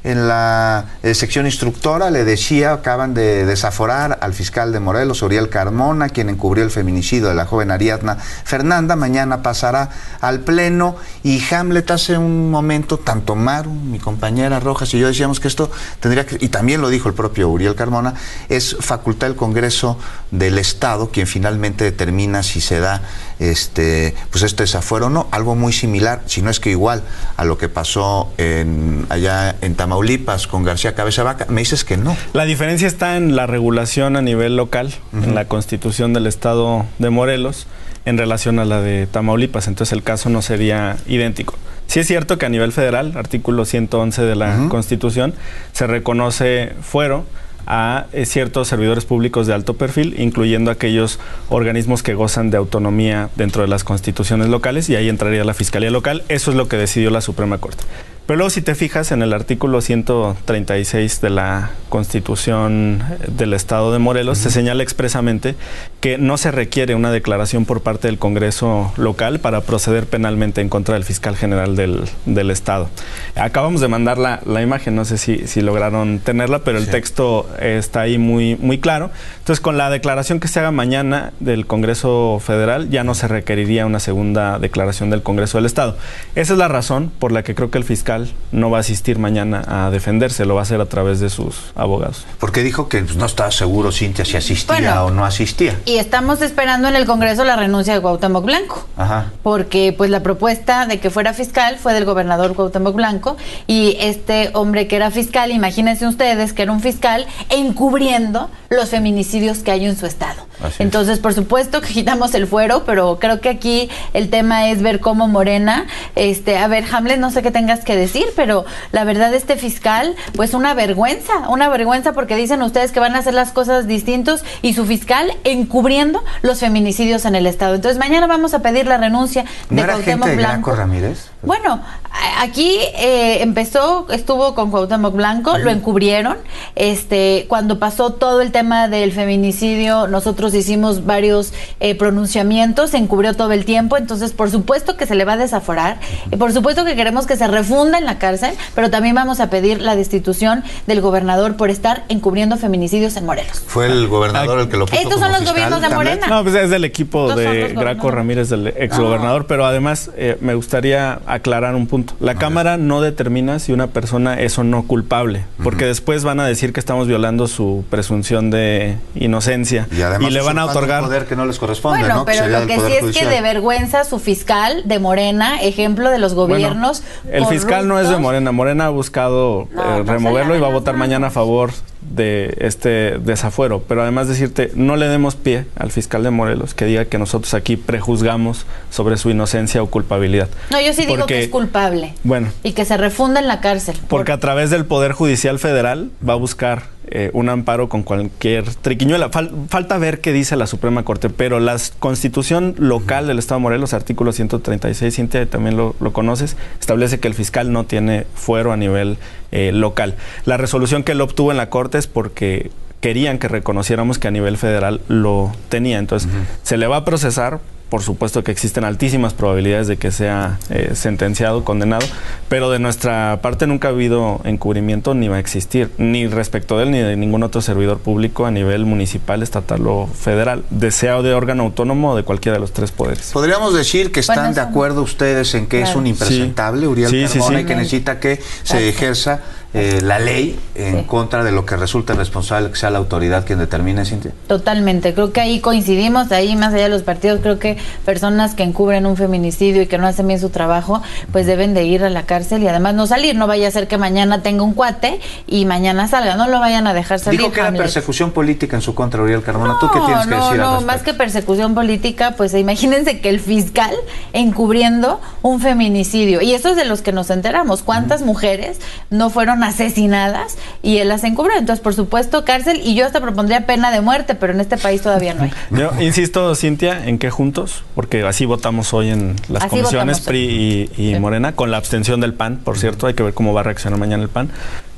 en la eh, sección instructora le decía, acaban de desaforar al fiscal de Morelos, Uriel Carmona, quien encubrió el feminicidio de la joven Ariadna Fernanda. Mañana pasará al Pleno. Y Hamlet, hace un momento, tanto Maru, mi compañera Rojas y yo decíamos que esto tendría que, y también lo dijo el propio Uriel Carmona, es facultad del Congreso del Estado quien finalmente determina si se da este, pues este desafuero o no. Algo muy similar, si no es que igual, a lo que pasó en, allá en Tamaulipas con García Cabeza Vaca. Me dices que no. La diferencia está en la regulación a nivel local, uh-huh. en la Constitución del Estado de Morelos, en relación a la de Tamaulipas. Entonces el caso no sería idéntico. Sí es cierto que a nivel federal, artículo ciento once de la uh-huh. Constitución, se reconoce fuero a eh, ciertos servidores públicos de alto perfil, incluyendo aquellos organismos que gozan de autonomía dentro de las constituciones locales, y ahí entraría la Fiscalía Local. Eso es lo que decidió la Suprema Corte. Pero luego, si te fijas en el artículo ciento treinta y seis de la Constitución del Estado de Morelos, uh-huh. se señala expresamente que no se requiere una declaración por parte del Congreso local para proceder penalmente en contra del fiscal general del, del Estado. Acabamos de mandar la, la imagen, no sé si, si lograron tenerla, pero el sí. texto está ahí muy, muy claro. Entonces, con la declaración que se haga mañana del Congreso Federal, ya no se requeriría una segunda declaración del Congreso del Estado. Esa es la razón por la que creo que el fiscal no va a asistir mañana a defenderse, lo va a hacer a través de sus abogados. Porque dijo que pues, no estaba seguro, Cintia, si asistía bueno, o no asistía. Y estamos esperando en el Congreso la renuncia de Cuauhtémoc Blanco. Ajá. Porque pues la propuesta de que fuera fiscal fue del gobernador Cuauhtémoc Blanco, y este hombre que era fiscal, imagínense ustedes que era un fiscal encubriendo los feminicidios que hay en su estado. Así Entonces, es. por supuesto que quitamos el fuero, pero creo que aquí el tema es ver cómo Morena, este, a ver, Hamlet, no sé qué tengas que decir, pero la verdad este fiscal, pues una vergüenza, una vergüenza porque dicen ustedes que van a hacer las cosas distintos y su fiscal encubriendo los feminicidios en el estado. Entonces mañana vamos a pedir la renuncia de ¿No era Cuauhtémoc gente de Blanco. Graco Ramírez? Bueno, aquí eh, empezó, estuvo con Cuauhtémoc Blanco, uh-huh. lo encubrieron, este, cuando pasó todo el tema del feminicidio, nosotros hicimos varios eh, pronunciamientos, se encubrió todo el tiempo, entonces por supuesto que se le va a desaforar, uh-huh. y por supuesto que queremos que se refunda en la cárcel, pero también vamos a pedir la destitución del gobernador por estar encubriendo feminicidios en Morelos. Fue el gobernador el que lo puso. Estos como son los fiscal, gobiernos de ¿también? Morena. No, pues es del equipo Estos de Graco Ramírez, del exgobernador, ah. pero además eh, me gustaría aclarar un punto. La okay. Cámara no determina si una persona es o no culpable, porque uh-huh. después van a decir que estamos violando su presunción de inocencia y, además y le van a otorgar un poder que no les corresponde. Bueno, ¿no? pero que lo que sí es judicial. Que de vergüenza su fiscal de Morena, ejemplo de los gobiernos. Bueno, el fiscal no es de Morena. Morena ha buscado no, eh, no removerlo y va a votar mañana a favor de este desafuero, pero además decirte, no le demos pie al fiscal de Morelos que diga que nosotros aquí prejuzgamos sobre su inocencia o culpabilidad. No, yo sí porque, digo que es culpable. Bueno. Y que se refunda en la cárcel. Porque por... a través del Poder Judicial Federal va a buscar eh, un amparo con cualquier triquiñuela. Fal, falta ver qué dice la Suprema Corte, pero la Constitución local del Estado de Morelos, artículo ciento treinta y seis, Cintia, también lo, lo conoces, establece que el fiscal no tiene fuero a nivel eh, local. La resolución que él obtuvo en la Corte es porque querían que reconociéramos que a nivel federal lo tenía. Entonces, uh-huh. se le va a procesar. Por supuesto que existen altísimas probabilidades de que sea eh, sentenciado, condenado, pero de nuestra parte nunca ha habido encubrimiento ni va a existir, ni respecto de él ni de ningún otro servidor público a nivel municipal, estatal o federal, sea de órgano autónomo o de cualquiera de los tres poderes. ¿Podríamos decir que están bueno, de acuerdo ustedes en que claro. es un impresentable, sí. Uriel sí, Carmona, sí, sí. y que necesita que se ejerza eh, la ley en sí. contra de lo que resulte responsable que sea la autoridad quien determine, Cintia? Totalmente, creo que ahí coincidimos, ahí más allá de los partidos, creo que personas que encubren un feminicidio y que no hacen bien su trabajo, pues deben de ir a la cárcel y además no salir. No vaya a ser que mañana tenga un cuate y mañana salga, no lo vayan a dejar salir. Dijo que Hamlet. Era persecución política en su contra, Uriel Carmona. No, ¿Tú qué tienes que no, decir no, al respecto? Más que persecución política, pues imagínense que el fiscal encubriendo un feminicidio, y eso es de los que nos enteramos, cuántas uh-huh. mujeres no fueron asesinadas y él las encubrió. Entonces, por supuesto, cárcel, y yo hasta propondría pena de muerte, pero en este país todavía no hay. Yo insisto, Cintia, en que juntos, porque así votamos hoy en las así comisiones P R I y, y sí. Morena, con la abstención del P A N, por cierto, hay que ver cómo va a reaccionar mañana el P A N.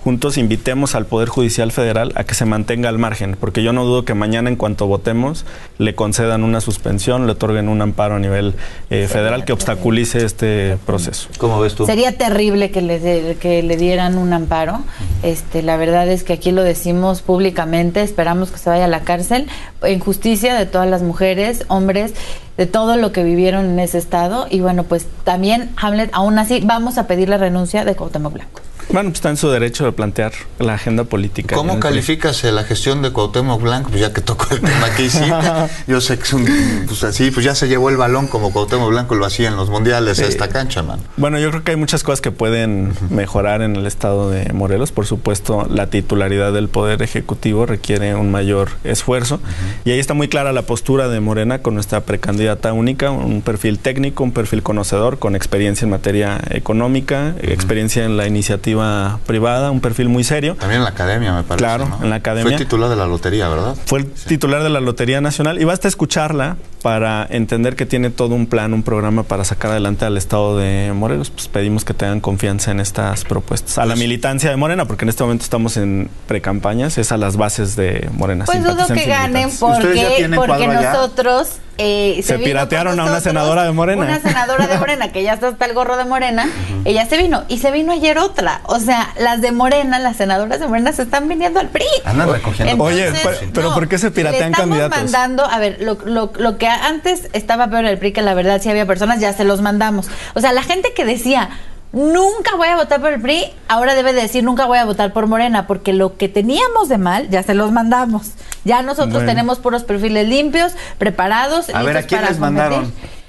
juntos invitemos al Poder Judicial Federal a que se mantenga al margen, porque yo no dudo que mañana en cuanto votemos le concedan una suspensión, le otorguen un amparo a nivel eh, federal que obstaculice este proceso. ¿Cómo ves tú? Sería terrible que le, de, que le dieran un amparo. Este, la verdad es que aquí lo decimos públicamente, esperamos que se vaya a la cárcel en justicia de todas las mujeres, hombres, de todo lo que vivieron en ese estado. Y bueno, pues también, Hamlet, aún así vamos a pedir la renuncia de Cuauhtémoc Blanco. Bueno, pues está en su derecho de plantear la agenda política. ¿Cómo calificas la gestión de Cuauhtémoc Blanco? Pues ya que tocó el tema que hiciste, yo sé que es un, pues así, pues ya se llevó el balón como Cuauhtémoc Blanco lo hacía en los mundiales, sí. A esta cancha, man. Bueno, yo creo que hay muchas cosas que pueden mejorar en el estado de Morelos. Por supuesto, la titularidad del Poder Ejecutivo requiere un mayor esfuerzo. Uh-huh. Y ahí está muy clara la postura de Morena con nuestra precandidata única, un perfil técnico, un perfil conocedor, con experiencia en materia económica, uh-huh. experiencia en la iniciativa privada, un perfil muy serio. También en la academia, me parece. Claro, ¿no? en la academia. Fue titular de la lotería, ¿verdad? Fue el sí. titular de la Lotería Nacional y basta escucharla para entender que tiene todo un plan, un programa para sacar adelante al estado de Morelos. Pues pedimos que tengan confianza en estas propuestas. A pues, la militancia de Morena, porque en este momento estamos en precampañas, es a las bases de Morena. Pues dudo que ganen porque, porque nosotros... Eh, se, se piratearon a una senadora de Morena. Una senadora de Morena, que ya está hasta el gorro de Morena, uh-huh. ella se vino, y se vino ayer otra. O sea, las de Morena, las senadoras de Morena se están viniendo al P R I. Andan recogiendo. Entonces, oye, pero, pero no, ¿por qué se piratean le estamos candidatos? mandando, a ver, lo, lo, lo que antes estaba peor en el P R I, que la verdad sí había personas, ya se los mandamos. O sea, la gente que decía... nunca voy a votar por el P R I, ahora debe de decir nunca voy a votar por Morena, porque lo que teníamos de mal, ya se los mandamos. Ya nosotros bueno. tenemos puros perfiles limpios, preparados. A ver, ¿a quién les mandaron?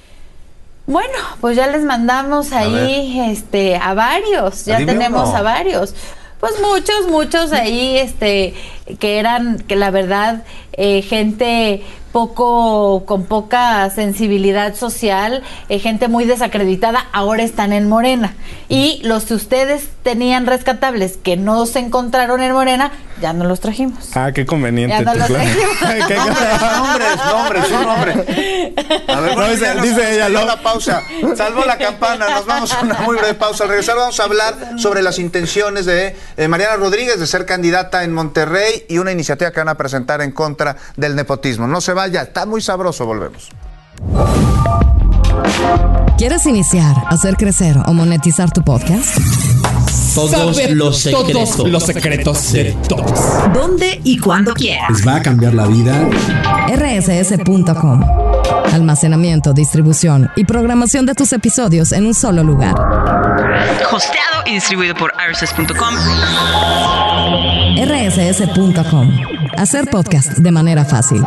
Bueno, pues ya les mandamos ahí a, este, a varios, ya Dime tenemos uno. a varios. Pues muchos, muchos ahí, este, que eran, que la verdad, eh, gente poco, con poca sensibilidad social, eh, gente muy desacreditada, ahora están en Morena. Y los que ustedes tenían rescatables que no se encontraron en Morena, ya no los trajimos. Ah, qué conveniente. Ya no los trajimos. Nombres, nombres, un nombre. A ver, bueno, no, dice, dice ella, lo... la pausa. Salvó la campana, nos vamos a una muy breve pausa. Al regresar vamos a hablar sobre las intenciones de eh, Mariana Rodríguez de ser candidata en Monterrey y una iniciativa que van a presentar en contra del nepotismo. No se vaya, está muy sabroso, volvemos. ¿Quieres iniciar, hacer crecer o monetizar tu podcast? Todos Saber los secretos. Todos los secretos sí. de todos. ¿Dónde y cuándo quieras? Les va a cambiar la vida. R S S punto com. Almacenamiento, distribución y programación de tus episodios en un solo lugar. Hosteado y distribuido por R S S punto com. R S S punto com. Hacer podcast de manera fácil.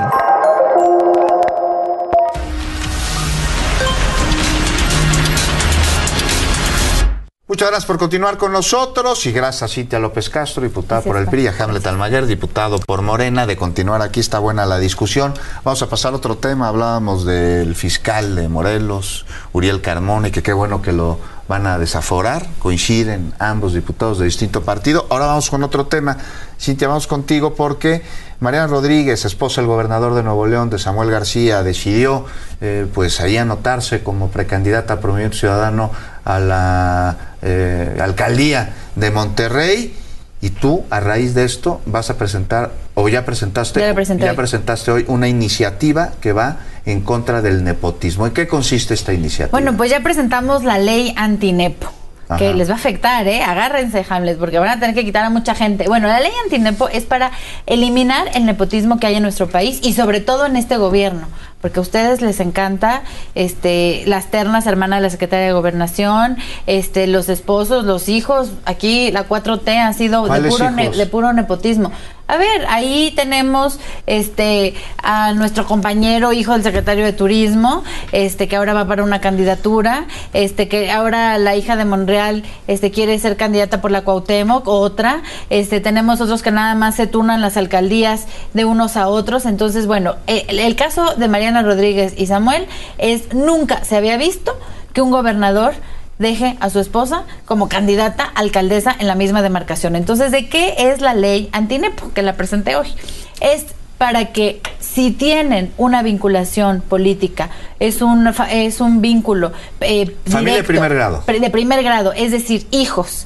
Muchas gracias por continuar con nosotros y gracias a Cintia López Castro, diputada por el P R I, a Hamlet Almaguer, diputado por Morena, de continuar aquí. Está buena la discusión. Vamos a pasar a otro tema. Hablábamos del fiscal de Morelos, Uriel Carmona, y que qué bueno que lo van a desaforar. Coinciden ambos diputados de distinto partido. Ahora vamos con otro tema. Cintia, vamos contigo porque Mariana Rodríguez, esposa del gobernador de Nuevo León, de Samuel García, decidió eh, pues ahí anotarse como precandidata a Movimiento Ciudadano a la eh, alcaldía de Monterrey, y tú a raíz de esto vas a presentar, o ya presentaste, ya, ya presentaste hoy una iniciativa que va en contra del nepotismo. ¿En qué consiste esta iniciativa? Bueno, pues ya presentamos la ley antinepo. Ajá. Que les va a afectar, ¿eh? Agárrense, Hamlet, porque van a tener que quitar a mucha gente. Bueno, la ley antinepo es para eliminar el nepotismo que hay en nuestro país y sobre todo en este gobierno, porque a ustedes les encanta este, las ternas hermanas de la Secretaria de Gobernación, este, los esposos, los hijos. Aquí la cuatro T ha sido de puro, ne, de puro nepotismo. A ver, ahí tenemos este a nuestro compañero hijo del secretario de Turismo, este que ahora va para una candidatura, este que ahora la hija de Monreal este quiere ser candidata por la Cuauhtémoc, otra, este tenemos otros que nada más se turnan las alcaldías de unos a otros. Entonces, bueno, el, el caso de Mariana Rodríguez y Samuel es nunca se había visto que un gobernador deje a su esposa como candidata a alcaldesa en la misma demarcación. Entonces, ¿de qué es la ley antinepo que la presenté hoy? Es para que si tienen una vinculación política, es un, es un vínculo eh, familia directo, de primer grado. De primer grado, es decir, hijos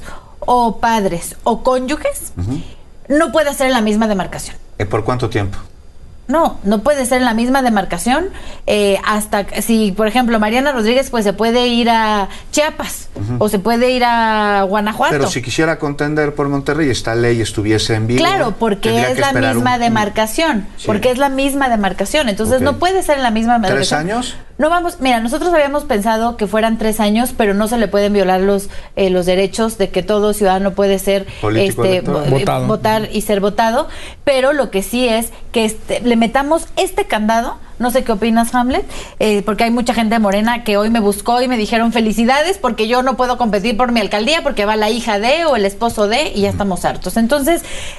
o padres o cónyuges, uh-huh. no puede ser en la misma demarcación. ¿Por cuánto tiempo? No, no puede ser en la misma demarcación eh, hasta, si por ejemplo Mariana Rodríguez pues se puede ir a Chiapas uh-huh. o se puede ir a Guanajuato. Pero si quisiera contender por Monterrey, esta ley estuviese en vigor. Claro, porque es la misma un... demarcación, sí. porque es la misma demarcación, entonces okay. no puede ser en la misma demarcación. ¿Tres años? No vamos, mira, nosotros habíamos pensado que fueran tres años, pero no se le pueden violar los eh, los derechos de que todo ciudadano puede ser este, votado. votar y ser votado, pero lo que sí es que este, le metamos este candado. No sé qué opinas, Hamlet, eh, porque hay mucha gente de Morena que hoy me buscó y me dijeron felicidades porque yo no puedo competir por mi alcaldía porque va la hija de o el esposo de y ya estamos hartos. Entonces,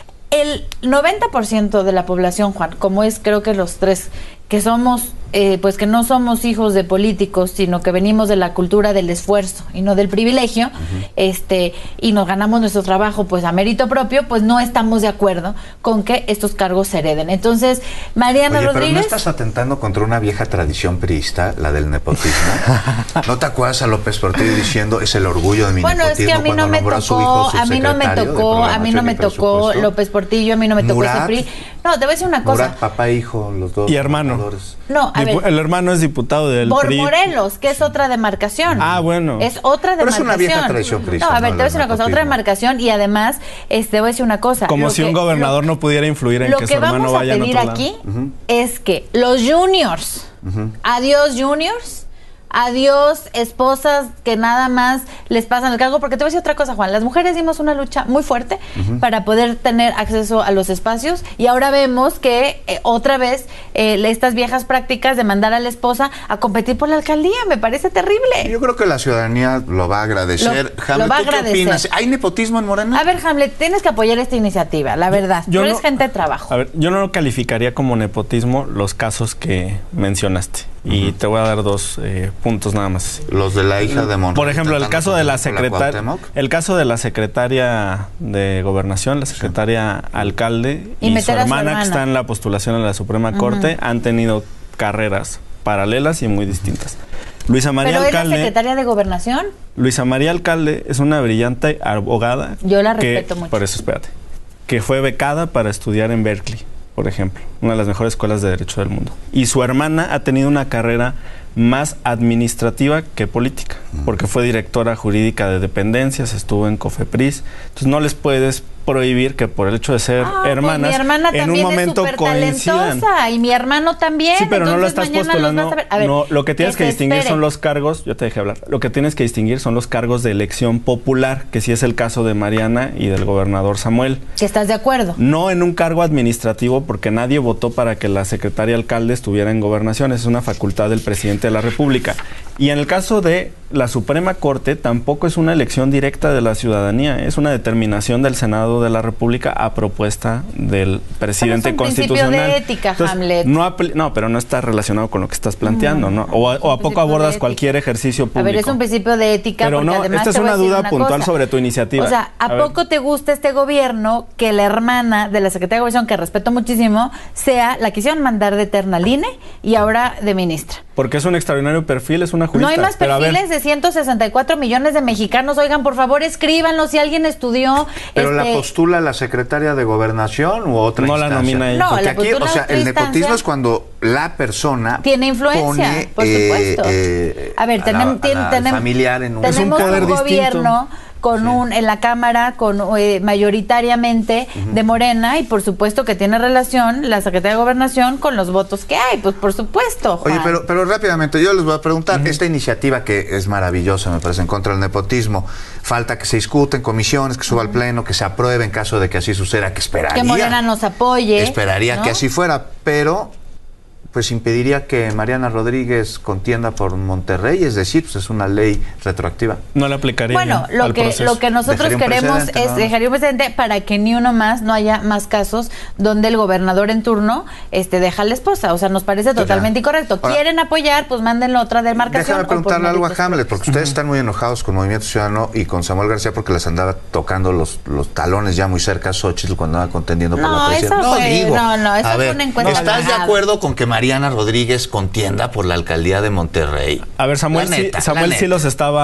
el noventa por ciento de la población, Juan, como es creo que los tres, que somos, eh, pues que no somos hijos de políticos, sino que venimos de la cultura del esfuerzo y no del privilegio, uh-huh. este, y nos ganamos nuestro trabajo pues a mérito propio, pues no estamos de acuerdo con que estos cargos se hereden. Entonces, Mariana Oye, Rodríguez... pero ¿no estás atentando contra una vieja tradición priista, la del nepotismo? ¿No te acuerdas a López Portillo diciendo es el orgullo de mi bueno, nepotismo? Bueno, es que a mí no me tocó, a mí no me tocó, a mí no me tocó López Portillo, a mí no me tocó ese P R I. No, te voy a decir una cosa. Murat, papá, hijo, los dos. Y hermano. No, a Dipu- ver. El hermano es diputado del Por P R I. Morelos, que es otra demarcación. Ah, bueno. Es otra demarcación. Pero es una vieja tradición priista. No, a ver, no, te voy a decir una cosa, otra demarcación y además, este, te voy a decir una cosa. Como si que, un gobernador lo, no pudiera influir en que, que su hermano vaya a otro lado. Lo que vamos a pedir aquí uh-huh. es que los juniors, uh-huh. adiós juniors, adiós esposas que nada más les pasan el cargo, porque te voy a decir otra cosa, Juan, las mujeres dimos una lucha muy fuerte uh-huh. para poder tener acceso a los espacios y ahora vemos que eh, otra vez eh, estas viejas prácticas de mandar a la esposa a competir por la alcaldía, me parece terrible. Yo creo que la ciudadanía lo va a agradecer. Lo, Hamlet, lo va a ¿tú agradecer. qué opinas? ¿Hay nepotismo en Morena? A ver, Hamlet, tienes que apoyar esta iniciativa, la verdad. Yo Tú eres no, gente de trabajo. A ver, yo no lo calificaría como nepotismo los casos que mencionaste. Y uh-huh. te voy a dar dos eh, puntos nada más. Los de la hija de Monterrey. Por ejemplo, el caso de la secretaria, el caso de la secretaria de Gobernación, la secretaria sí. alcalde y, y su, hermana, su hermana que está en la postulación a la Suprema uh-huh. Corte han tenido carreras paralelas y muy distintas. Luisa María ¿Pero Alcalde. ¿Es la secretaria de Gobernación? Luisa María Alcalde es una brillante abogada. Yo la que, respeto mucho. Por eso, espérate. Que fue becada para estudiar en Berkeley, por ejemplo, una de las mejores escuelas de derecho del mundo. Y su hermana ha tenido una carrera más administrativa que política, porque fue directora jurídica de dependencias, estuvo en COFEPRIS. Entonces no les puedes prohibir que por el hecho de ser ah, hermanas, pues mi hermana en un momento es coincidan. Y mi hermano también. Sí, pero no lo estás postulando. A a ver, no, lo que tienes que, que distinguir espere. son los cargos, yo te dejé hablar, lo que tienes que distinguir son los cargos de elección popular, que sí es el caso de Mariana y del gobernador Samuel. ¿Que estás de acuerdo? No en un cargo administrativo, porque nadie votó para que la secretaria alcalde estuviera en gobernación, es una facultad del presidente de la República. Y en el caso de la Suprema Corte, tampoco es una elección directa de la ciudadanía, es una determinación del Senado de la República a propuesta del presidente pero es un constitucional. Principio de ética, Entonces, Hamlet. No, no, pero no está relacionado con lo que estás planteando, ¿no? O, o a poco abordas cualquier ejercicio público. A ver, es un principio de ética. Pero no, esta es una duda una puntual cosa. sobre tu iniciativa. O sea, ¿a, a poco ver. te gusta este gobierno que la hermana de la secretaria de Gobernación, que respeto muchísimo, sea la que hicieron mandar de eterna al I N E y ahora de ministra? Porque es un extraordinario perfil, es una jurista. No hay más perfiles de ciento sesenta y cuatro millones de mexicanos. Oigan, por favor, escríbanlo si alguien estudió. Pero este... la postula la secretaria de Gobernación u otra no instancia. la nomina ella. No, porque la aquí, o sea, el nepotismo es cuando la persona tiene influencia, pone, por supuesto. Eh, eh, a ver, a tenem, la, ten, a la, tenem, familiar en un, tenemos un, poder un gobierno distinto. con sí. un en la Cámara con eh, mayoritariamente uh-huh. de Morena y por supuesto que tiene relación la Secretaría de Gobernación con los votos que hay, pues por supuesto, Juan. Oye, pero, pero rápidamente, yo les voy a preguntar, uh-huh. esta iniciativa que es maravillosa, me parece, en contra del nepotismo, falta que se discute en comisiones, que suba uh-huh. al Pleno, que se apruebe en caso de que así suceda, que esperaría. Que Morena nos apoye. Esperaría ¿no? que así fuera, pero pues impediría que Mariana Rodríguez contienda por Monterrey, es decir, pues es una ley retroactiva. No le aplicaría. Bueno, lo que proceso. lo que nosotros queremos es ¿no? dejar un precedente para que ni uno más, no haya más casos donde el gobernador en turno este deja a la esposa. O sea, nos parece totalmente incorrecto. Ahora, quieren apoyar, pues mándenlo otra demarcación. Déjame preguntarle algo a Hamlet, porque ustedes uh-huh. están muy enojados con Movimiento Ciudadano y con Samuel García porque les andaba tocando los, los talones ya muy cerca a Xochitl cuando andaba contendiendo por no, la presidencia. Eso No, fue, digo, no, no, eso a fue ver, una encuesta. ¿estás ganada. de acuerdo con que Mariana Rodríguez contienda por la alcaldía de Monterrey? A ver, Samuel, neta, sí, Samuel sí los estaba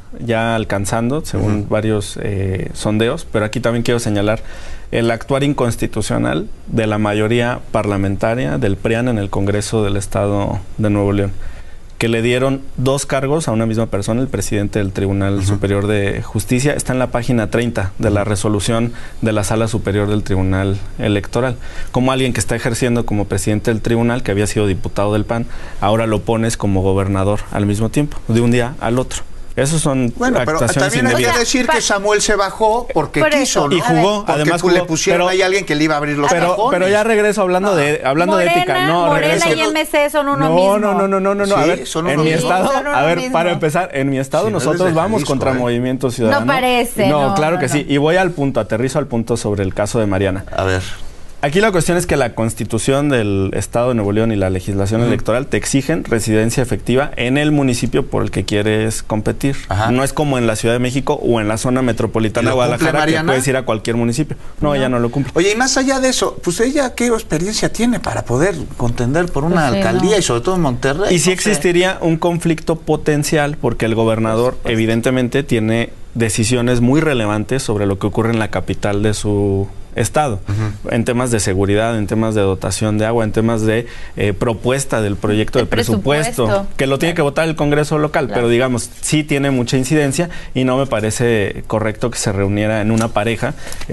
ya alcanzando, según uh-huh. varios eh, sondeos, pero aquí también quiero señalar el actuar inconstitucional de la mayoría parlamentaria del P R I A N en el Congreso del Estado de Nuevo León, que le dieron dos cargos a una misma persona, el presidente del Tribunal uh-huh. Superior de Justicia. Está en la página treinta de la resolución de la Sala Superior del Tribunal Electoral. Como alguien que está ejerciendo como presidente del tribunal, que había sido diputado del P A N, ahora lo pones como gobernador al mismo tiempo, de un día al otro. Esos son bueno, pero también hay que decir que Samuel se bajó porque por quiso, ¿no? Y jugó, porque además jugó, le jugó, pusieron pero, ahí a alguien que le iba a abrir los pero, cajones. Pero ya regreso hablando no. de hablando Morena, de ética. No, Morena regreso. y M C son uno no, mismo. No, no, no, no, no, no. Sí, a ver, son en uno mi mismo. estado, Son a ver, mismo. para empezar, en mi estado sí, nosotros no vamos Jalisco, contra ¿eh? Movimiento Ciudadano. No parece. No, no claro no, que no. sí. Y voy al punto, aterrizo al punto sobre el caso de Mariana. A ver. Aquí la cuestión es que la Constitución del Estado de Nuevo León y la legislación uh-huh. electoral te exigen residencia efectiva en el municipio por el que quieres competir. Ajá. No es como en la Ciudad de México o en la zona metropolitana de Guadalajara, que puedes ir a cualquier municipio. No, no, ella no lo cumple. Oye, y más allá de eso, pues ella qué experiencia tiene para poder contender por una pues sí, alcaldía no. y sobre todo en Monterrey. Y sí no existiría sé. un conflicto potencial porque el gobernador pues, pues, evidentemente tiene decisiones muy relevantes sobre lo que ocurre en la capital de su estado, uh-huh. en temas de seguridad, en temas de dotación de agua, en temas de eh, propuesta del proyecto el de presupuesto, presupuesto, que lo tiene que votar el Congreso local, claro. pero digamos, sí tiene mucha incidencia y no me parece correcto que se reuniera en una pareja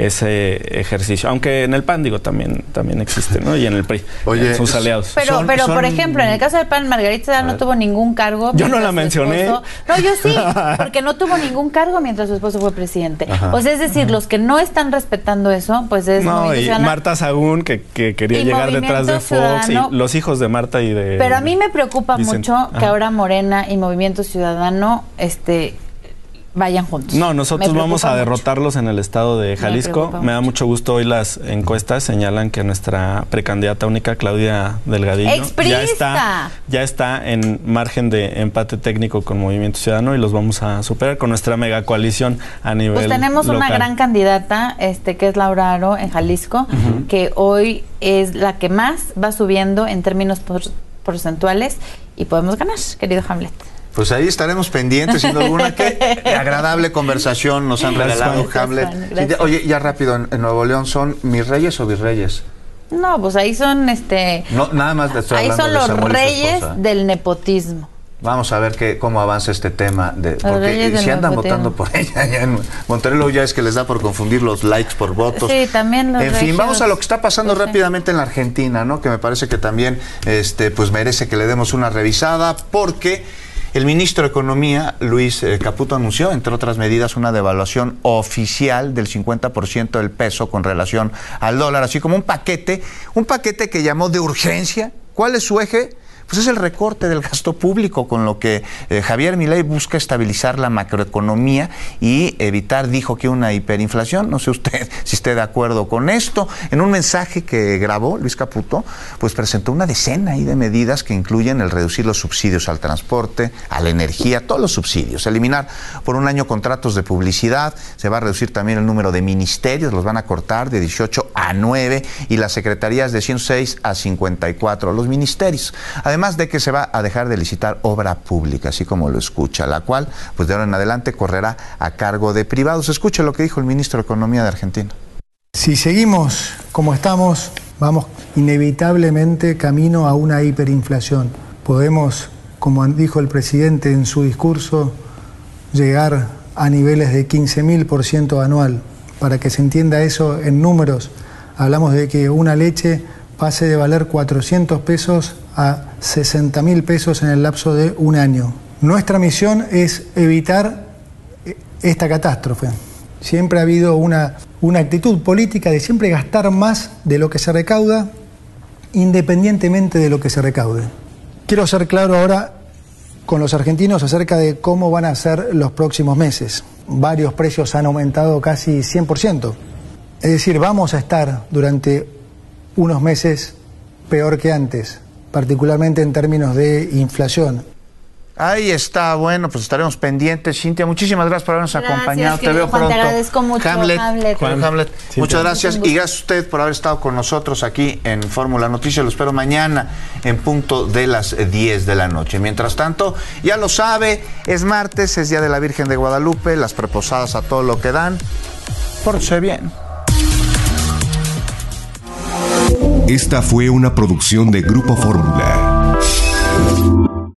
ese ejercicio, aunque en el P A N, digo, también, también existe, ¿no? Y en el P R I, Oye, sus aliados. Pero, son, pero son... por ejemplo, en el caso del P A N, Margarita no tuvo ningún cargo. Yo no la mencioné. Esposo... No, yo sí, porque no tuvo ningún cargo mientras su esposo fue presidente. Ajá. O sea, es decir, los que no están respetando eso, pues es no, y Marta Sagún que, que quería llegar detrás de Fox Ciudadano, y los hijos de Marta y de pero a mí me preocupa Vicente. mucho Ajá. que ahora Morena y Movimiento Ciudadano este vayan juntos. No, nosotros vamos a derrotarlos mucho. en el estado de Jalisco. Me, me da mucho gusto hoy las encuestas señalan que nuestra precandidata única, Claudia Delgadillo, ya está, ya está en margen de empate técnico con Movimiento Ciudadano y los vamos a superar con nuestra mega coalición a nivel Pues tenemos local. Una gran candidata, este que es Laura Aro en Jalisco, uh-huh. que hoy es la que más va subiendo en términos por, porcentuales y podemos ganar, querido Hamlet. Pues ahí estaremos pendientes, sin duda alguna. Qué agradable conversación nos han regalado, gracias, Hamlet. Juan, ya, oye, ya rápido, en, en Nuevo León, ¿son mis reyes o virreyes? No, pues ahí son, este... No, nada más le estoy ahí hablando son de los Samuel reyes del nepotismo. Vamos a ver que, cómo avanza este tema. De, porque si andan votando por ella, ya en Monterrey ya es que les da por confundir los likes por votos. Sí, también los En regios. fin, vamos a lo que está pasando sí, rápidamente en la Argentina, ¿no? Que me parece que también este, pues merece que le demos una revisada, porque el ministro de Economía, Luis eh, Caputo, anunció, entre otras medidas, una devaluación oficial del cincuenta por ciento del peso con relación al dólar, así como un paquete, un paquete que llamó de urgencia. ¿Cuál es su eje? Pues es el recorte del gasto público, con lo que eh, Javier Milei busca estabilizar la macroeconomía y evitar, dijo, que una hiperinflación. No sé usted si esté de acuerdo con esto. En un mensaje que grabó Luis Caputo, pues presentó una decena ahí de medidas que incluyen el reducir los subsidios al transporte, a la energía, todos los subsidios, eliminar por un año contratos de publicidad, se va a reducir también el número de ministerios, los van a cortar de dieciocho a nueve y las secretarías de ciento seis a cincuenta y cuatro, los ministerios. Además, Además de que se va a dejar de licitar obra pública, así como lo escucha, la cual, pues de ahora en adelante, correrá a cargo de privados. Escuche lo que dijo el ministro de Economía de Argentina. Si seguimos como estamos, vamos inevitablemente camino a una hiperinflación. Podemos, como dijo el presidente en su discurso, llegar a niveles de quince mil por ciento anual. Para que se entienda eso en números, hablamos de que una leche pase de valer cuatrocientos pesos a sesenta mil pesos en el lapso de un año. Nuestra misión es evitar esta catástrofe. Siempre ha habido una, una actitud política de siempre gastar más de lo que se recauda, independientemente de lo que se recaude. Quiero ser claro ahora con los argentinos acerca de cómo van a ser los próximos meses. Varios precios han aumentado casi cien por ciento. Es decir, vamos a estar durante unos meses peor que antes, particularmente en términos de inflación. Ahí está, bueno, pues estaremos pendientes. Cintia, muchísimas gracias por habernos Gracias, acompañado. Te querido veo Juan, pronto. te agradezco mucho, Hamlet. Hamlet. Juan Hamlet, Cintia. muchas gracias. Y gracias a usted por haber estado con nosotros aquí en Fórmula Noticias. Lo espero mañana en punto de las diez de la noche. Mientras tanto, ya lo sabe, es martes, es Día de la Virgen de Guadalupe, las preposadas a todo lo que dan. Pórtese bien. Esta fue una producción de Grupo Fórmula.